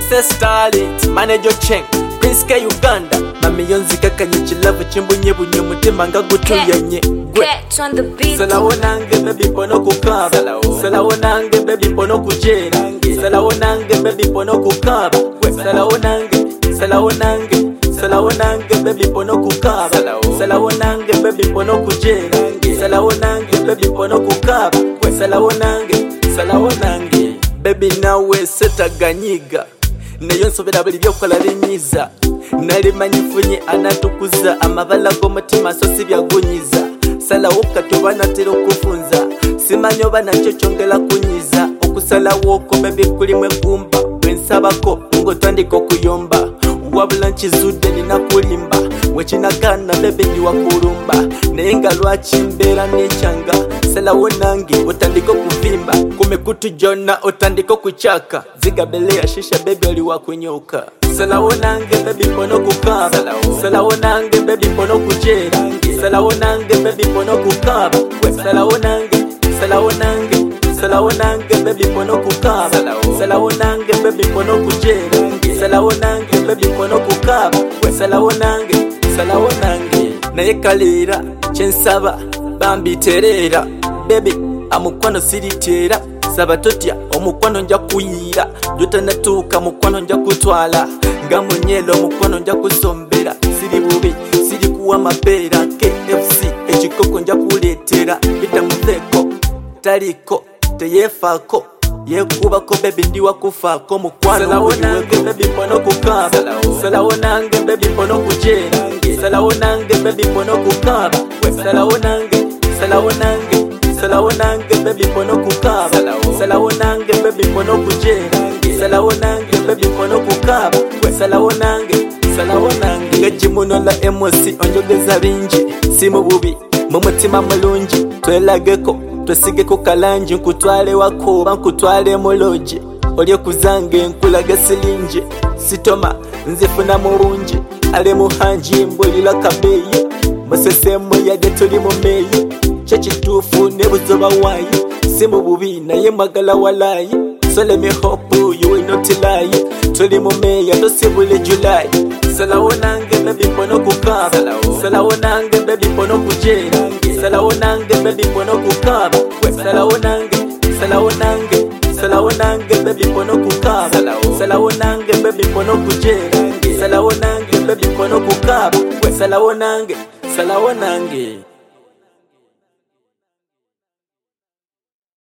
Princess Starlet, Manager Cheng, Prince K Uganda, Mami Yonzika kanyichi love chimbunye bunye mutima nga gutuyanye. Salawo nange baby pono kukaba, salawo nange baby pono kujera, salawo nange baby pono kukaba, salawo nange, salawo nange, salawo nange baby pono kukaba, salawo nange baby pono kujera, salawo nange baby pono kukaba, salawo nange, salawo nange. Baby nawe setaganyiga, nayo nsobera buli byokola binyiza, nali manyifunye anatukuza, amabala g'omutima so sibyagunyiza. Salawo katoba natera okufunza, simanyo banakyo kyongera kunyiza, okusalawo okwo baby kulimu eggumba, bwensabako ng'otandika okuyomba, wabula nkizudde nina kulimba, wekinagana baby ndiwa kulumba, naye nga lwaki mbeera nekyanga, salawo nange otandika okuvimba, ku mikutu gyonna otandika okukyaka, zigabele ya shisha baby oli wakunyoka. Salawo nange baby pono kukaba, salawo nange baby pono kujera, salawo nange baby pono kukaba, salawo nange, salawo nange, salawo nange baby pono kukaba, salawo nange baby pono kujera, salawo nange baby pono kukaba, salawo nange, salawo nange. Naye kalera kyensaba bambiterera, baby amukwano siritera, saba totya omukwano nja kuyira, jotanatuuka mukwano nja kutwala, nga munyelo omukwano nja kusombera, siri bubi siri kuwa mapeera, KFC ekikoko nja kuleetera, bitamuteeko taliko teyefaako, yekubako baby ndiwa kufaako, mukwano salawo nange baby pono kukaba, salawo nange baby pono kujera, salawo nange baby pono kukaba, salawo nange, salawo nange, salawo nange baby pono kukaba, salawo nange baby pono kujera, salawo nange baby pono kukaba, salawo nange, salawo nange. Gajimunola emosi onjogeza bingi, si mu bubi mu mutima mulungi, twelageko twesigeko kalangi, nkutwale wakuba nkutwale mulogi, olye kuzange nkulaga silingi, sitoma nzifuna mu bungi, ale muhanji mbulira kabeyi, musesemu yaje tuli mu meyi, kyekituufu nebuzoba waayi, si mu bubi naye mwagala walayi, so let me hope you will not lie, tuli mu meya tosibule July. Salawo nange baby pono kukaba, salawo nange baby pono kujera, salawo nange baby pono kukaba, salawo nange, salawo nange, salawo nange baby pono kukaba, salawo nange baby pono kujera, salawo nange baby pono kukaba, salawo nange, salawo nange.